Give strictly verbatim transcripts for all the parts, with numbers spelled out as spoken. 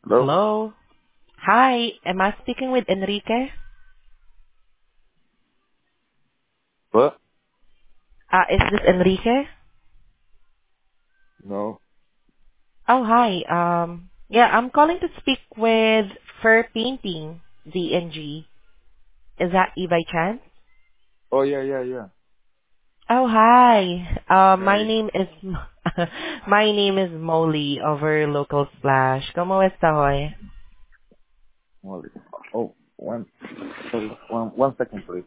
Hello? Hello. Hi, am I speaking with Enrique? What? Uh, is this Enrique? No. Oh, hi. Um, yeah, I'm calling to speak with Fur Painting, D N G. Is that you by chance? Oh, yeah, yeah, yeah. Oh, hi. Uh, my Hey, name is my name is Molly over Local Splash. ¿Cómo está hoy? Molly. Oh, one, sorry, one, one second, please.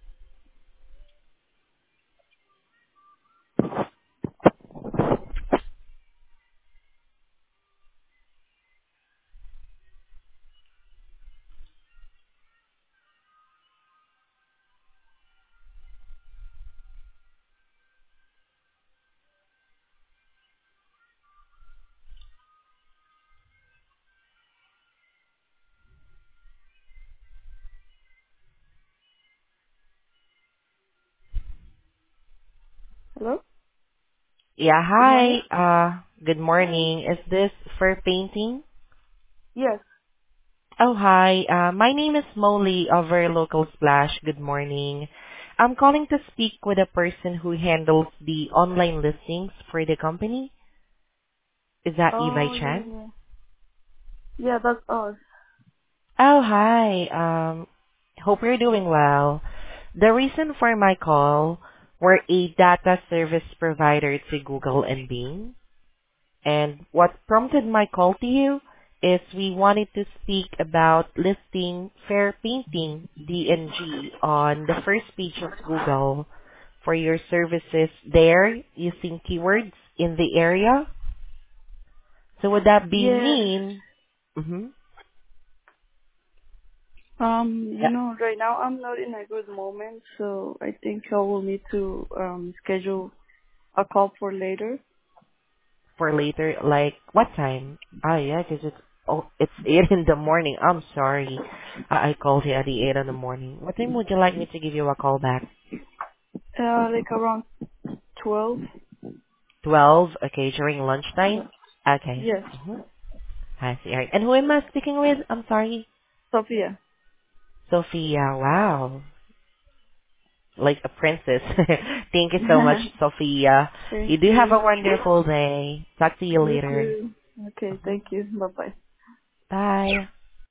Hello? Yeah, Good hi. morning? Uh, good Hi. morning. Is this Fur Painting? Yes. Oh, hi. Uh, my name is Molly over Local Splash. Good morning. I'm calling to speak with a person who handles the online listings for the company. Is that you by Oh, yeah, chance? yeah, yeah. Yeah, that's us. Oh, hi. Um, hope you're doing well. The reason for my call, we're a data service provider to Google and Bing. And what prompted my call to you is we wanted to speak about listing Fair Painting D N G on the first page of Google for your services there using keywords in the area. So would that be Yeah. mean? Mm-hmm. Um, you Yeah, know, right now I'm not in a good moment, so I think I will need to um schedule a call for later. for later, like what time? Ah, yeah, 'cause it's oh, it's eight in the morning. I'm sorry, I, I called you at the eight in the morning. What time would you like me to give you a call back? Uh, like around twelve. Twelve. Okay, during Yes. lunchtime. Okay. Yes. Mm-hmm. I see. All right. And who am I speaking with? I'm sorry. Sophia. Sophia. Wow. Like a princess. Thank you so much, Sophia. Thank You do have a you. wonderful day. Talk to you You later. too. Okay, Mhm. thank you. Bye bye. Bye.